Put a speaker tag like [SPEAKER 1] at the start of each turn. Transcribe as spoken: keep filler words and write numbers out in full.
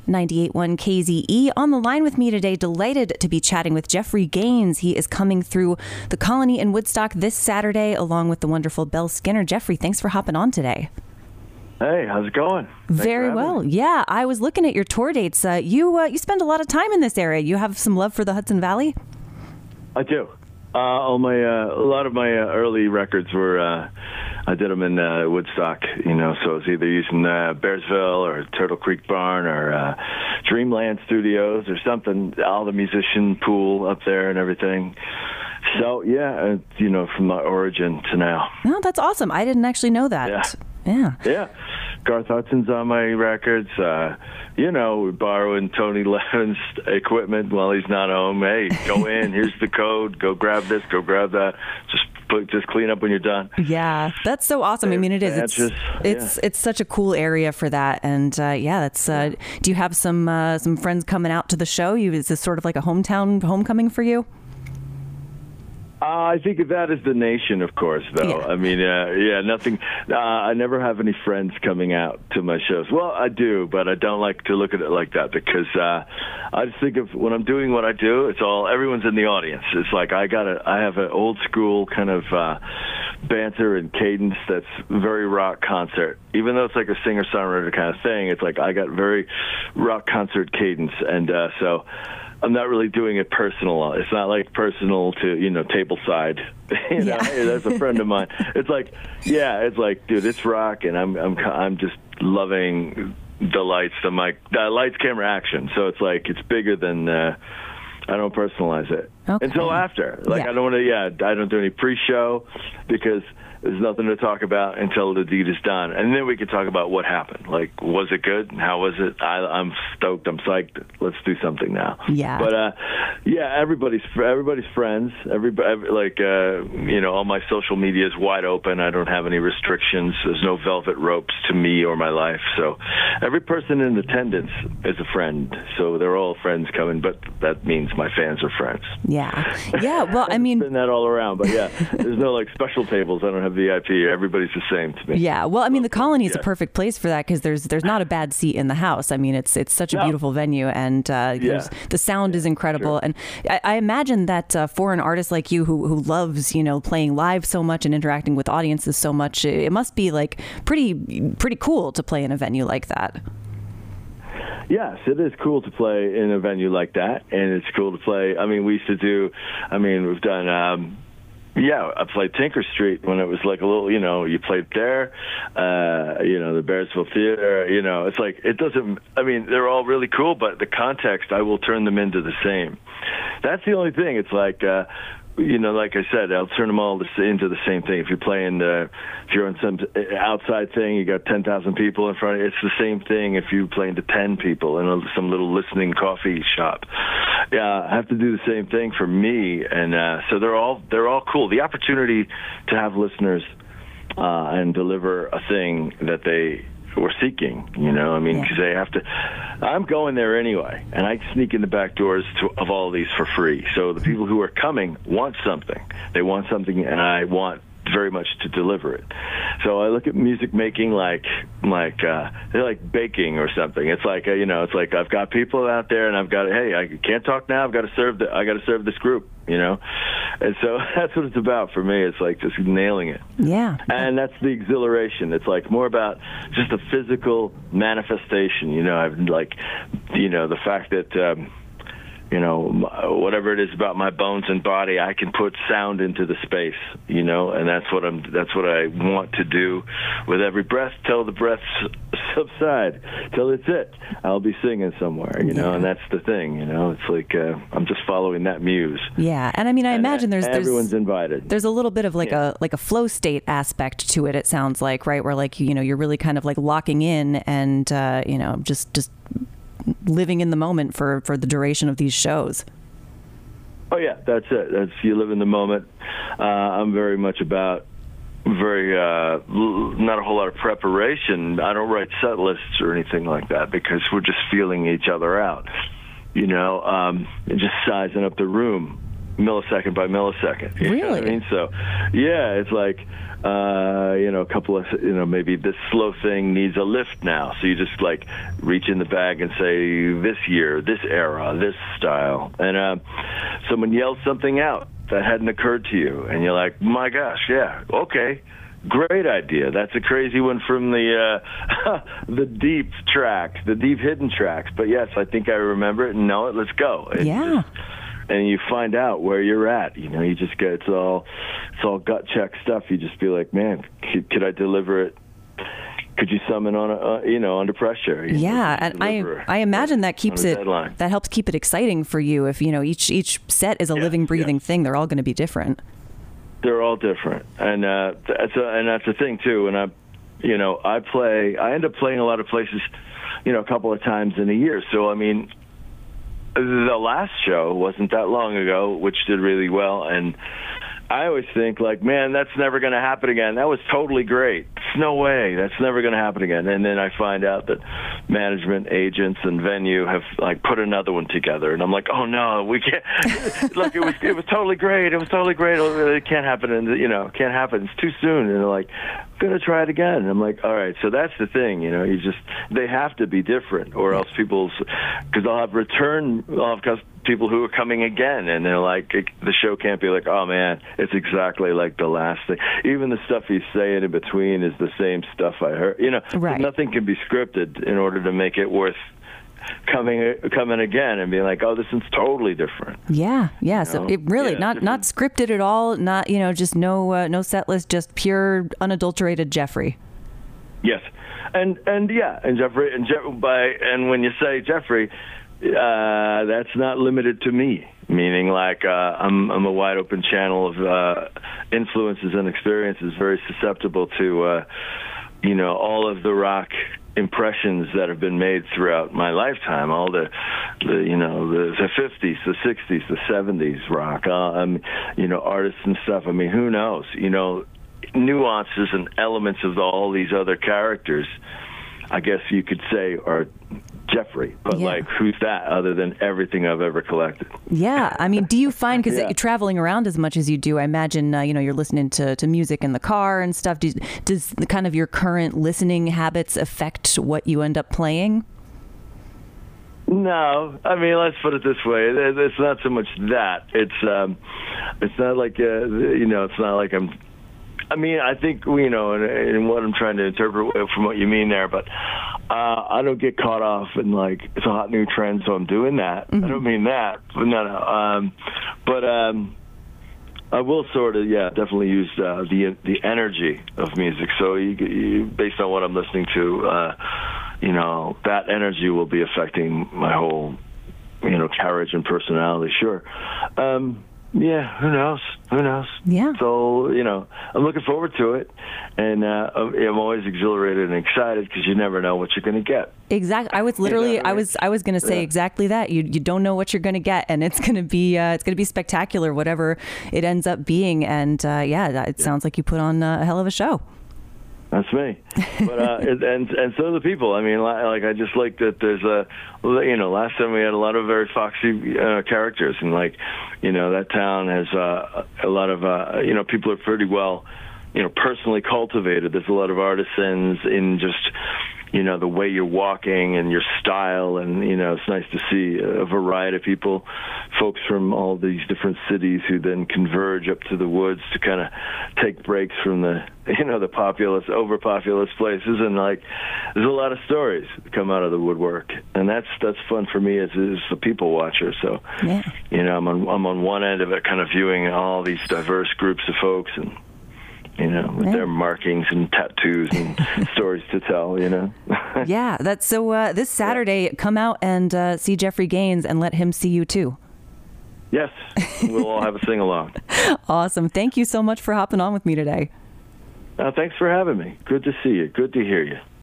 [SPEAKER 1] ninety-eight point one K Z E. On the line with me today, delighted to be chatting with Jeffrey Gaines. He is coming through the Colony in Woodstock this Saturday, along with the wonderful Belle Skinner. Jeffrey, thanks for hopping on today.
[SPEAKER 2] Hey, how's it going?
[SPEAKER 1] Very well. Me. Yeah, I was looking at your tour dates. Uh, you uh, you spend a lot of time in this area. You have some love for the Hudson Valley?
[SPEAKER 2] I do. Uh, all my uh, a lot of my uh, early records were uh, I did them in uh, Woodstock. You know, so it's either using uh, Bearsville or Turtle Creek Barn or uh, Dreamland Studios or something. All the musician pool up there and everything. So yeah, uh, you know, from my origin to now.
[SPEAKER 1] Oh, that's awesome. I didn't actually know that.
[SPEAKER 2] Yeah.
[SPEAKER 1] Yeah.
[SPEAKER 2] Yeah. Garth Hudson's on my records. Uh, you know, we're borrowing Tony Levin's equipment while he's not home. Hey, go in. Here's the code. Go grab this. Go grab that. Just put, just clean up when you're done.
[SPEAKER 1] Yeah, that's so awesome. I mean, it is. It's just, it's, yeah. it's such a cool area for that. And uh, yeah, that's. Uh, do you have some uh, some friends coming out to the show? You is this sort of like a hometown homecoming for you?
[SPEAKER 2] Uh, I think of that as the nation, of course, though. Yeah. I mean, uh, yeah, nothing. Uh, I never have any friends coming out to my shows. Well, I do, but I don't like to look at it like that because uh, I just think of when I'm doing what I do, it's all everyone's in the audience. It's like I got a, I have an old school kind of uh, banter and cadence that's very rock concert. Even though it's like a singer-songwriter kind of thing, it's like I got very rock concert cadence, and uh, so. I'm not really doing it personal. It's not like personal to, you know, table side. you know,
[SPEAKER 1] yeah.
[SPEAKER 2] Hey, that's a friend of mine. It's like, yeah, it's like, dude, it's rock, and I'm, I'm, I'm just loving the lights, the mic, the lights, camera, action. So it's like it's bigger than. Uh, I don't personalize it
[SPEAKER 1] okay.
[SPEAKER 2] until after. Like yeah. I don't want to. Yeah, I don't do any pre-show because. There's nothing to talk about until the deed is done. And then we can talk about what happened. Like, was it good? How was it? I, I'm stoked. I'm psyched. Let's do something now.
[SPEAKER 1] Yeah.
[SPEAKER 2] But, uh, yeah, everybody's everybody's friends. Everybody, every, like, uh, you know, all my social media is wide open. I don't have any restrictions. There's no velvet ropes to me or my life. So every person in attendance is a friend. So they're all friends coming, but that means my fans are friends.
[SPEAKER 1] Yeah. Yeah, well, I mean...
[SPEAKER 2] Spin that all around. But, yeah, there's no, like, special tables. I don't have V I P. Everybody's the same to me.
[SPEAKER 1] Yeah, well, I mean, the Colony is
[SPEAKER 2] yeah.
[SPEAKER 1] a perfect place for that because there's there's not a bad seat in the house. I mean, it's it's such a
[SPEAKER 2] no.
[SPEAKER 1] beautiful venue, and uh,
[SPEAKER 2] yeah.
[SPEAKER 1] the sound is incredible.
[SPEAKER 2] Sure.
[SPEAKER 1] And I, I imagine that uh, for an artist like you who who loves you know playing live so much and interacting with audiences so much, it must be like pretty pretty cool to play in a venue like that.
[SPEAKER 2] Yes, it is cool to play in a venue like that, and it's cool to play. I mean, we used to do. I mean, we've done. Um, Yeah, I played Tinker Street when it was like a little, you know, you played there, uh, you know, the Bearsville Theater, you know, it's like, it doesn't, I mean, they're all really cool, but the context, I will turn them into the same. That's the only thing. It's like, uh, you know, like I said, I'll turn them all into the same thing. If you're playing, uh, if you're on some outside thing, you got ten thousand people in front of you, it's the same thing if you're playing to ten people in a, some little listening coffee shop. Yeah, I have to do the same thing for me, and uh, so they're all they're all cool. The opportunity to have listeners uh, and deliver a thing that they were seeking, you know, I mean, because yeah. they have to. I'm going there anyway, and I sneak in the back doors to, of all of these for free. So the people who are coming want something. They want something, and I want very much to deliver it. So I look at music making like like uh they're like baking or something. It's like uh, you know, it's like I've got people out there, and I've got hey, I can't talk now. I've got to serve the I got to serve this group, you know. And so that's what it's about for me. It's like just nailing it.
[SPEAKER 1] Yeah.
[SPEAKER 2] And that's the exhilaration. It's like more about just a physical manifestation. You know, I've like, you know, the fact that. Um, You know, whatever it is about my bones and body, I can put sound into the space, you know, and that's what I'm. That's what I want to do with every breath till the breaths subside, till it's it. I'll be singing somewhere, you know, yeah. and that's the thing, you know. It's like uh, I'm just following that muse.
[SPEAKER 1] Yeah, and I mean, I
[SPEAKER 2] and
[SPEAKER 1] imagine there's
[SPEAKER 2] everyone's
[SPEAKER 1] there's,
[SPEAKER 2] invited.
[SPEAKER 1] There's a little bit of like
[SPEAKER 2] yeah.
[SPEAKER 1] a like a flow state aspect to it. It sounds like, right, where like you know you're really kind of like locking in and uh, you know just just. living in the moment for, for the duration of these shows.
[SPEAKER 2] Oh yeah, that's it. That's you live in the moment. Uh, I'm very much about very uh, not a whole lot of preparation. I don't write set lists or anything like that because we're just feeling each other out. You know, um, and just sizing up the room. millisecond by millisecond. You
[SPEAKER 1] Really?
[SPEAKER 2] know what I mean? So, yeah, it's like, uh, you know, a couple of, you know, maybe this slow thing needs a lift now. So you just, like, reach in the bag and say, this year, this era, this style. And uh, someone yells something out that hadn't occurred to you. And you're like, my gosh, yeah, okay. Great idea. That's a crazy one from the uh, the deep tracks, the deep hidden tracks. But yes, I think I remember it and know it. Let's go. And
[SPEAKER 1] Yeah.
[SPEAKER 2] Just, and you find out where you're at. You know, you just get it's all it's all gut check stuff. You just be like, man, could, could I deliver it? Could you summon on a, uh, you know, under pressure? You
[SPEAKER 1] Yeah,
[SPEAKER 2] know,
[SPEAKER 1] and I I imagine that keeps it
[SPEAKER 2] deadline.
[SPEAKER 1] that helps keep it exciting for you. If you know each each set is a
[SPEAKER 2] Yeah,
[SPEAKER 1] living, breathing
[SPEAKER 2] yeah.
[SPEAKER 1] thing, they're all going to be different.
[SPEAKER 2] They're all different, and uh, that's a, and that's the thing too. And I, you know, I play. I end up playing a lot of places, you know, a couple of times in a year. So I mean, the last show wasn't that long ago, which did really well, and I always think like, man, that's never going to happen again. That was totally great. There's no way that's never going to happen again. And then I find out that management, agents, and venue have like put another one together, and I'm like, oh no, we can't. Look, it was it was totally great. It was totally great. It can't happen, and you know, can't happen. It's too soon. And they're like, I'm gonna try it again. And I'm like, all right. So that's the thing, you know. You just they have to be different, or else people's because I'll have return. I'll have people who are coming again, and they're like, it, the show can't be like, oh man, it's exactly like the last thing. Even the stuff he's saying in between is the same stuff I heard. You know,
[SPEAKER 1] right.
[SPEAKER 2] Nothing can be scripted in order to make it worth coming coming again and being like, oh, this is totally different.
[SPEAKER 1] Yeah, yeah.
[SPEAKER 2] You
[SPEAKER 1] So
[SPEAKER 2] know?
[SPEAKER 1] it really
[SPEAKER 2] Yeah,
[SPEAKER 1] not not scripted at all. Not you know just no uh, no set list, just pure unadulterated Jeffrey.
[SPEAKER 2] Yes, and and yeah, and Jeffrey and Jeff, by and when you say Jeffrey. Uh, that's not limited to me, meaning like uh, I'm, I'm a wide open channel of uh, influences and experiences, very susceptible to, uh, you know, all of the rock impressions that have been made throughout my lifetime, all the, the you know, the, the fifties, the sixties, the seventies rock, uh, um, you know, artists and stuff. I mean, who knows, you know, nuances and elements of all these other characters, I guess you could say are Jeffrey, but
[SPEAKER 1] yeah.
[SPEAKER 2] like, who's that other than everything I've ever collected?
[SPEAKER 1] Yeah, I mean, do you find because
[SPEAKER 2] Yeah.
[SPEAKER 1] you're traveling around as much as you do? I imagine uh, you know you're listening to, to music in the car and stuff. Do, does the kind of your current listening habits affect what you end up playing?
[SPEAKER 2] No, I mean, let's put it this way: it's not so much that it's um, it's not like uh, you know, it's not like I'm. I mean, I think, you know, and, and what I'm trying to interpret from what you mean there, but uh, I don't get caught off in, like, it's a hot new trend, so I'm doing that. Mm-hmm. I don't mean that. But no, no. Um, but um, I will sort of, yeah, definitely use uh, the the energy of music. So you, you, based on what I'm listening to, uh, you know, that energy will be affecting my whole, you know, carriage and personality, sure. Um Yeah, who knows? Who knows?
[SPEAKER 1] Yeah.
[SPEAKER 2] So, you know, I'm looking forward to it, and uh, I'm always exhilarated and excited because you never know what you're going to get.
[SPEAKER 1] Exactly. I was literally,
[SPEAKER 2] You know what I
[SPEAKER 1] I
[SPEAKER 2] mean?
[SPEAKER 1] was, I was going to say
[SPEAKER 2] Yeah.
[SPEAKER 1] exactly that. You, you don't know what you're going to get, and it's going to be, uh, it's going to be spectacular, whatever it ends up being. And uh, yeah, that, it
[SPEAKER 2] Yeah.
[SPEAKER 1] sounds like you put on uh, a hell of a show.
[SPEAKER 2] That's me, but uh, and and so do the people. I mean, like I just like that. There's a, you know, last time we had a lot of very foxy uh, characters, and like, you know, that town has uh, a lot of, uh, you know, people are pretty well, you know, personally cultivated. There's a lot of artisans in just, you know, the way you're walking and your style, and you know, it's nice to see a variety of people, folks from all these different cities who then converge up to the woods to kind of take breaks from the, you know, the populous, overpopulous places, and like, there's a lot of stories that come out of the woodwork, and that's that's fun for me as as a people watcher. So,
[SPEAKER 1] Yeah.
[SPEAKER 2] you know, I'm on I'm on one end of it, kind of viewing all these diverse groups of folks, and you know, with
[SPEAKER 1] Yeah.
[SPEAKER 2] their markings and tattoos and stories to tell, you know.
[SPEAKER 1] Yeah. That's so. Uh, this Saturday, come out and uh, see Jeffrey Gaines, and let him see you too.
[SPEAKER 2] Yes, we'll all have a sing along.
[SPEAKER 1] Awesome. Thank you so much for hopping on with me today.
[SPEAKER 2] Uh, thanks for having me. Good to see you. Good to hear you.